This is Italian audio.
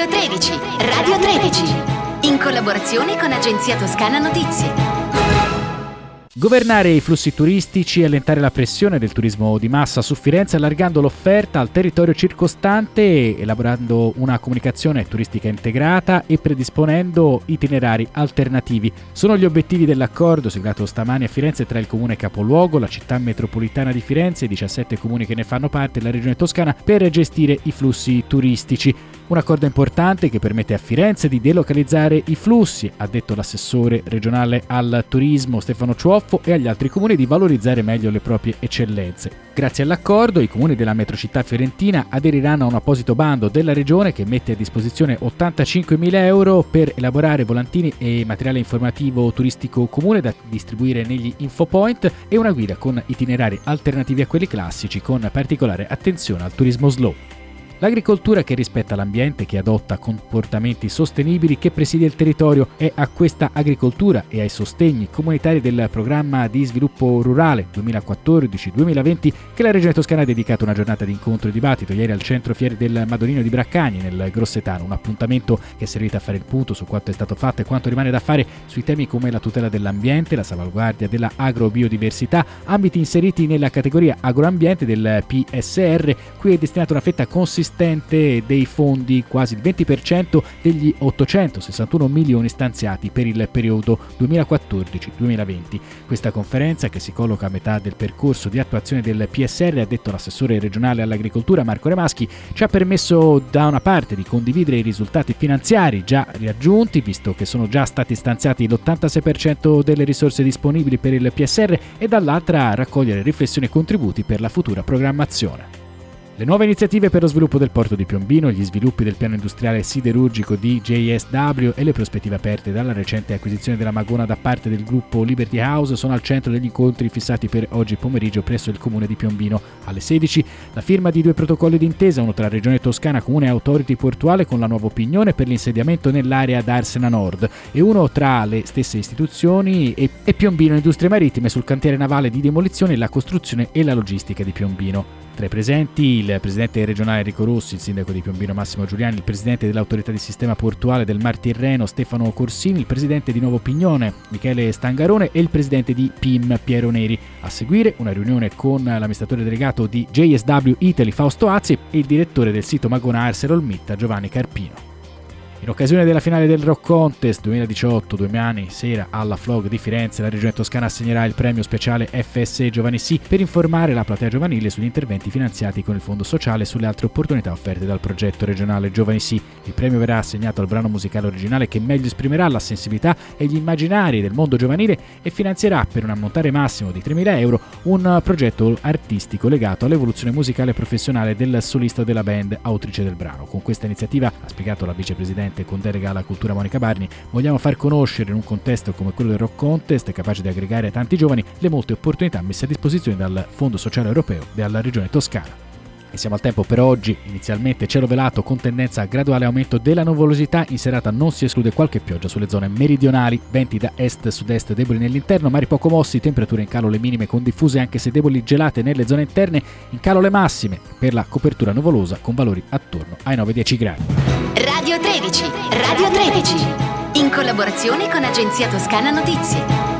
Radio 13, Radio 13, in collaborazione con Agenzia Toscana Notizie. Governare i flussi turistici e allentare la pressione del turismo di massa su Firenze allargando l'offerta al territorio circostante, elaborando una comunicazione turistica integrata e predisponendo itinerari alternativi. Sono gli obiettivi dell'accordo siglato stamani a Firenze tra il comune capoluogo, la città metropolitana di Firenze e i 17 comuni che ne fanno parte e la regione toscana per gestire i flussi turistici. Un accordo importante che permette a Firenze di delocalizzare i flussi, ha detto l'assessore regionale al turismo Stefano Ciuoffo, e agli altri comuni di valorizzare meglio le proprie eccellenze. Grazie all'accordo, i comuni della metrocittà fiorentina aderiranno a un apposito bando della regione che mette a disposizione 85.000 euro per elaborare volantini e materiale informativo turistico comune da distribuire negli infopoint e una guida con itinerari alternativi a quelli classici con particolare attenzione al turismo slow. L'agricoltura che rispetta l'ambiente, che adotta comportamenti sostenibili, che presidia il territorio, è a questa agricoltura e ai sostegni comunitari del programma di sviluppo rurale 2014-2020 che la Regione Toscana ha dedicato una giornata di incontro e dibattito ieri al centro fiere del Madonnino di Braccagni nel Grossetano, un appuntamento che è servito a fare il punto su quanto è stato fatto e quanto rimane da fare sui temi come la tutela dell'ambiente, la salvaguardia della agrobiodiversità, ambiti inseriti nella categoria agroambiente del PSR, cui è destinata una fetta consistente dei fondi, quasi il 20% degli 861 milioni stanziati per il periodo 2014-2020. Questa conferenza, che si colloca a metà del percorso di attuazione del PSR, ha detto l'assessore regionale all'agricoltura Marco Remaschi, ci ha permesso da una parte di condividere i risultati finanziari già raggiunti, visto che sono già stati stanziati l'86% delle risorse disponibili per il PSR, e dall'altra raccogliere riflessioni e contributi per la futura programmazione. Le nuove iniziative per lo sviluppo del porto di Piombino, gli sviluppi del piano industriale siderurgico di JSW e le prospettive aperte dalla recente acquisizione della Magona da parte del gruppo Liberty House sono al centro degli incontri fissati per oggi pomeriggio presso il comune di Piombino. Alle 16 la firma di 2 protocolli d'intesa, uno tra Regione Toscana, Comune e Authority Portuale con la nuova opinione per l'insediamento nell'area d'Arsena Nord e uno tra le stesse istituzioni e Piombino Industrie Marittime sul cantiere navale di demolizione, la costruzione e la logistica di Piombino. Tra i presenti il presidente regionale Enrico Rossi, il sindaco di Piombino Massimo Giuliani, il presidente dell'autorità di sistema portuale del Mar Tirreno Stefano Corsini, il presidente di Nuovo Pignone Michele Stangarone e il presidente di PIM Piero Neri. A seguire una riunione con l'amministratore delegato di JSW Italy Fausto Azzi e il direttore del sito Magona ArcelorMittal Giovanni Carpino. In occasione della finale del Rock Contest 2018, domani sera alla Flog di Firenze, la Regione Toscana assegnerà il premio speciale FSE Giovani Sì per informare la platea giovanile sugli interventi finanziati con il Fondo Sociale e sulle altre opportunità offerte dal progetto regionale Giovani Sì. Il premio verrà assegnato al brano musicale originale che meglio esprimerà la sensibilità e gli immaginari del mondo giovanile e finanzierà per un ammontare massimo di 3.000 euro un progetto artistico legato all'evoluzione musicale e professionale del solista della band autrice del brano. Con questa iniziativa, ha spiegato la vicepresidente con delega alla cultura Monica Barni, vogliamo far conoscere in un contesto come quello del Rock Contest, capace di aggregare tanti giovani, le molte opportunità messe a disposizione dal Fondo Sociale Europeo della Regione Toscana. E siamo al tempo per oggi. Inizialmente cielo velato con tendenza a graduale aumento della nuvolosità, in serata non si esclude qualche pioggia sulle zone meridionali, venti da est-sud-est deboli nell'interno, mari poco mossi, temperature in calo le minime con diffuse anche se deboli gelate nelle zone interne, in calo le massime per la copertura nuvolosa con valori attorno ai 9-10 gradi. Radio 13, Radio 13, in collaborazione con Agenzia Toscana Notizie.